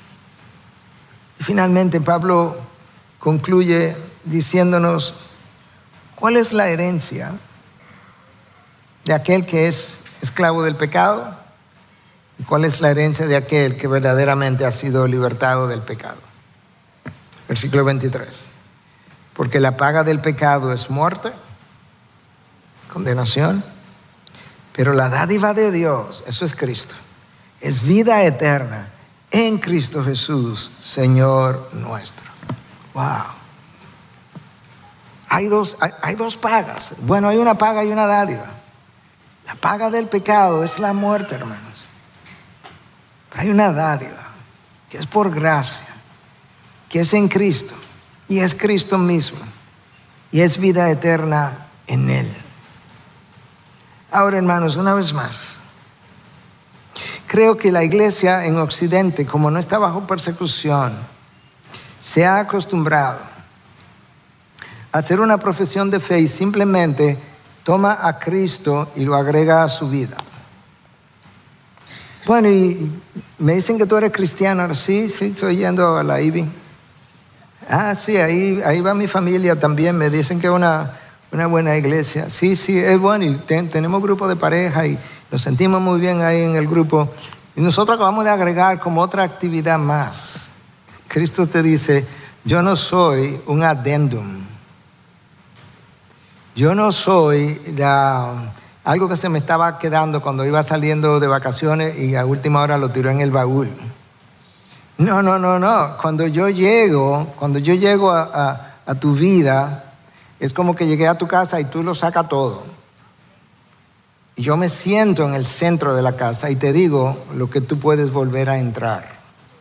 Y finalmente Pablo concluye diciéndonos, ¿cuál es la herencia de aquel que es esclavo del pecado? ¿Y cuál es la herencia de aquel que verdaderamente ha sido libertado del pecado? Versículo 23. Porque la paga del pecado es muerte, condenación, pero la dádiva de Dios, eso es Cristo, es vida eterna en Cristo Jesús, Señor nuestro. Wow. Hay dos pagas. Bueno, hay una paga y una dádiva. La paga del pecado es la muerte, hermanos. Pero hay una dádiva que es por gracia, que es en Cristo y es Cristo mismo y es vida eterna en Él. Ahora, hermanos, una vez más, creo que la iglesia en Occidente, como no está bajo persecución, se ha acostumbrado a hacer una profesión de fe y simplemente toma a Cristo y lo agrega a su vida. Bueno, y me dicen que tú eres cristiano. Sí, estoy yendo a la IBI. Sí, ahí va mi familia también. Me dicen que es una buena iglesia. Sí, es bueno. Y tenemos grupo de pareja y nos sentimos muy bien ahí en el grupo. Y nosotros acabamos de agregar como otra actividad más. Cristo te dice, yo no soy un addendum. Yo no soy algo que se me estaba quedando cuando iba saliendo de vacaciones y a última hora lo tiró en el baúl. No. Cuando yo llego a tu vida, es como que llegué a tu casa y tú lo sacas todo. Y yo me siento en el centro de la casa y te digo lo que tú puedes volver a entrar.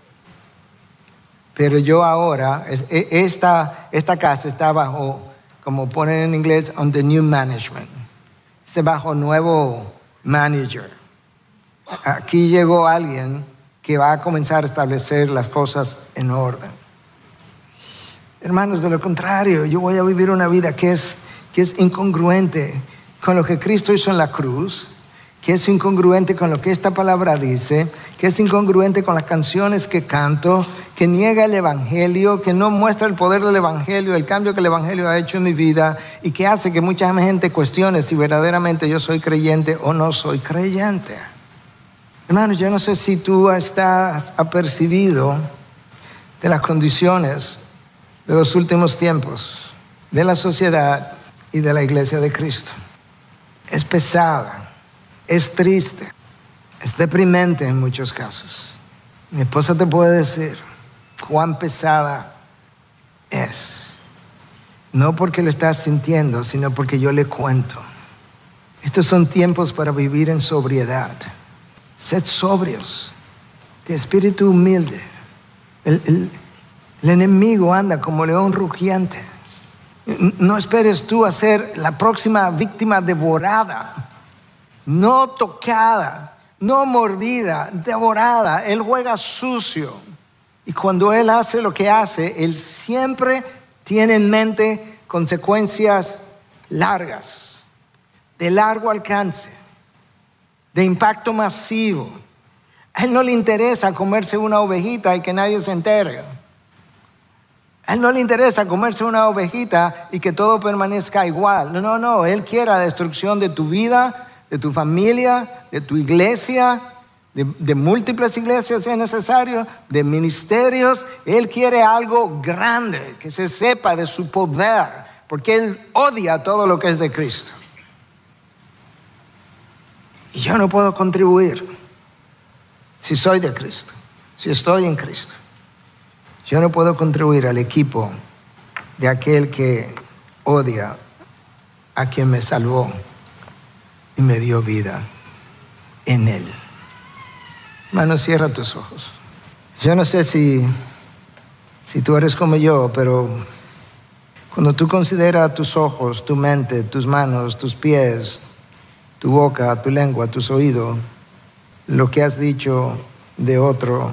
Pero yo ahora, esta casa está bajo, como ponen en inglés, under new management. Está bajo nuevo manager. Aquí llegó alguien que va a comenzar a establecer las cosas en orden. Hermanos, de lo contrario, yo voy a vivir una vida que es incongruente con lo que Cristo hizo en la cruz, que es incongruente con lo que esta palabra dice, que es incongruente con las canciones que canto, que niega el Evangelio, que no muestra el poder del Evangelio, el cambio que el Evangelio ha hecho en mi vida y que hace que mucha gente cuestione si verdaderamente yo soy creyente o no soy creyente. Hermano, yo no sé si tú estás apercibido de las condiciones de los últimos tiempos, de la sociedad y de la iglesia de Cristo. Es pesada. Es triste, es deprimente en muchos casos. Mi esposa te puede decir cuán pesada es. No porque lo estás sintiendo, sino porque yo le cuento. Estos son tiempos para vivir en sobriedad. Sed sobrios, de espíritu humilde. El enemigo anda como león rugiente. No esperes tú a ser la próxima víctima devorada. No tocada, no mordida, devorada. Él juega sucio. Y cuando Él hace lo que hace, Él siempre tiene en mente consecuencias largas, de largo alcance, de impacto masivo. A Él no le interesa comerse una ovejita y que nadie se entere. A Él no le interesa comerse una ovejita y que todo permanezca igual. No. Él quiere la destrucción de tu vida, de tu familia, de tu iglesia, de múltiples iglesias si es necesario, de ministerios. Él quiere algo grande, que se sepa de su poder, porque Él odia todo lo que es de Cristo. Y yo no puedo contribuir si soy de Cristo, si estoy en Cristo. Yo no puedo contribuir al equipo de aquel que odia a quien me salvó y me dio vida en Él. Hermano, cierra tus ojos. Yo no sé si tú eres como yo, pero cuando tú consideras tus ojos, tu mente, tus manos, tus pies, tu boca, tu lengua, tus oídos, lo que has dicho de otro,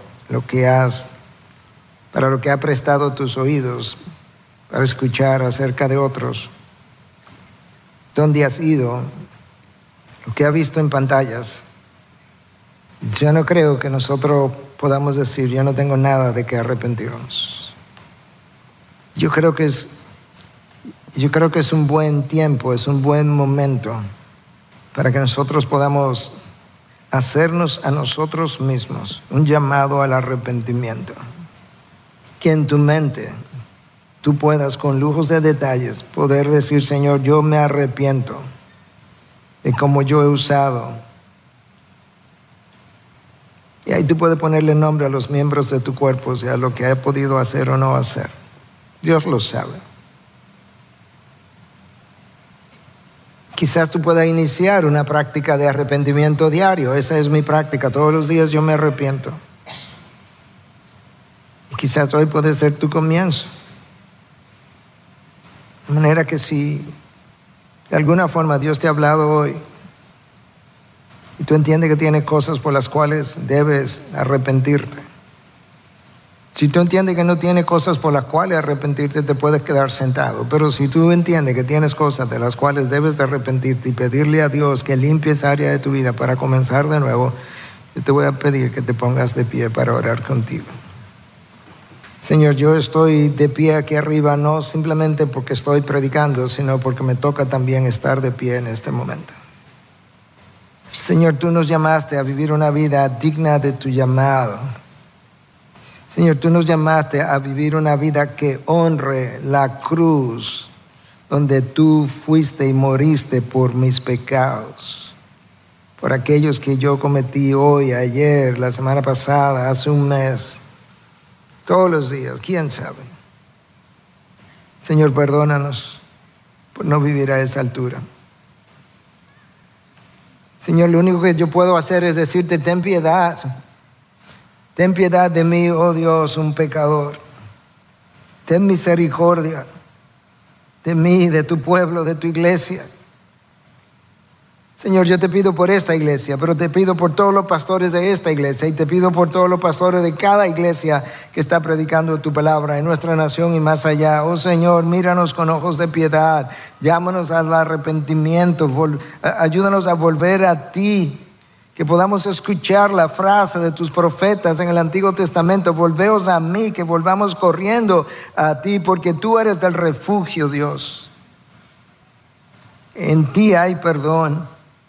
para lo que ha prestado tus oídos, para escuchar acerca de otros, dónde has ido, lo que ha visto en pantallas. Yo no creo que nosotros podamos decir, yo no tengo nada de que arrepentirnos. Yo creo que es un buen tiempo, es un buen momento para que nosotros podamos hacernos a nosotros mismos un llamado al arrepentimiento. Que en tu mente tú puedas, con lujos de detalles, poder decir, Señor, yo me arrepiento de cómo yo he usado. Y ahí tú puedes ponerle nombre a los miembros de tu cuerpo, o sea, lo que ha podido hacer o no hacer. Dios lo sabe. Quizás tú puedas iniciar una práctica de arrepentimiento diario. Esa es mi práctica. Todos los días yo me arrepiento. Y quizás hoy puede ser tu comienzo. De manera que si de alguna forma Dios te ha hablado hoy y tú entiendes que tienes cosas por las cuales debes arrepentirte. Si tú entiendes que no tienes cosas por las cuales arrepentirte, te puedes quedar sentado. Pero si tú entiendes que tienes cosas de las cuales debes de arrepentirte y pedirle a Dios que limpie esa área de tu vida para comenzar de nuevo, yo te voy a pedir que te pongas de pie para orar contigo. Señor, yo estoy de pie aquí arriba no simplemente porque estoy predicando, sino porque me toca también estar de pie en este momento. Señor, tú nos llamaste a vivir una vida digna de tu llamado. Señor, tú nos llamaste a vivir una vida que honre la cruz donde tú fuiste y moriste por mis pecados, por aquellos que yo cometí hoy, ayer, la semana pasada, hace un mes, todos los días, quién sabe. Señor, perdónanos por no vivir a esa altura. Señor, lo único que yo puedo hacer es decirte, ten piedad de mí, oh Dios, un pecador. Ten misericordia de mí, de tu pueblo, de tu iglesia. Señor, yo te pido por esta iglesia, pero te pido por todos los pastores de esta iglesia y te pido por todos los pastores de cada iglesia que está predicando tu palabra en nuestra nación y más allá. Oh Señor, míranos con ojos de piedad, llámanos al arrepentimiento, ayúdanos a volver a ti, que podamos escuchar la frase de tus profetas en el Antiguo Testamento, volveos a mí, que volvamos corriendo a ti, porque tú eres del refugio, Dios. En ti hay perdón.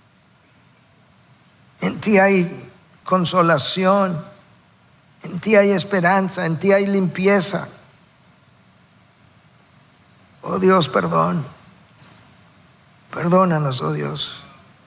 En ti hay consolación, en ti hay esperanza, en ti hay limpieza. Oh Dios, perdón. Perdónanos, oh Dios.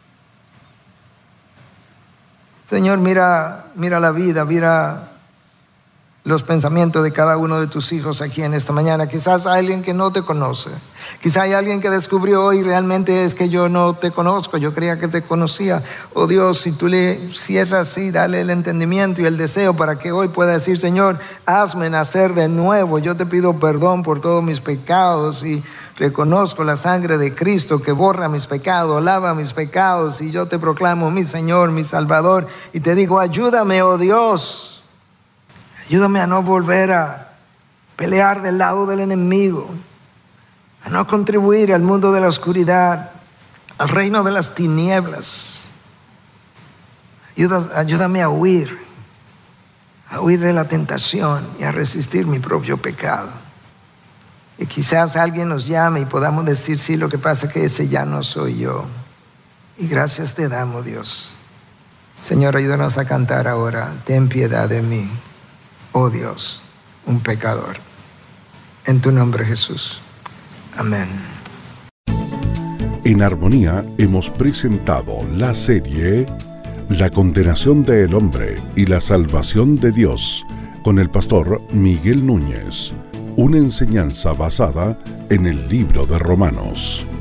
Señor, mira la vida, mira los pensamientos de cada uno de tus hijos aquí en esta mañana. Quizás hay alguien que no te conoce. Quizás hay alguien que descubrió hoy realmente es que yo no te conozco, yo creía que te conocía. Oh Dios, si es así, dale el entendimiento y el deseo para que hoy pueda decir, Señor, hazme nacer de nuevo. Yo te pido perdón por todos mis pecados y reconozco la sangre de Cristo que borra mis pecados, lava mis pecados, y yo te proclamo mi Señor, mi Salvador, y te digo, ayúdame, oh Dios. Ayúdame a no volver a pelear del lado del enemigo, a no contribuir al mundo de la oscuridad, al reino de las tinieblas. Ayúdame a huir de la tentación y a resistir mi propio pecado. Y quizás alguien nos llame y podamos decir, sí, lo que pasa es que ese ya no soy yo. Y gracias te damos, Dios. Señor, ayúdanos a cantar ahora, ten piedad de mí, oh Dios, un pecador. En tu nombre, Jesús. Amén.
En Armonía hemos presentado la serie La condenación del hombre y la salvación de Dios con el pastor Miguel Núñez. Una enseñanza basada en el libro de Romanos.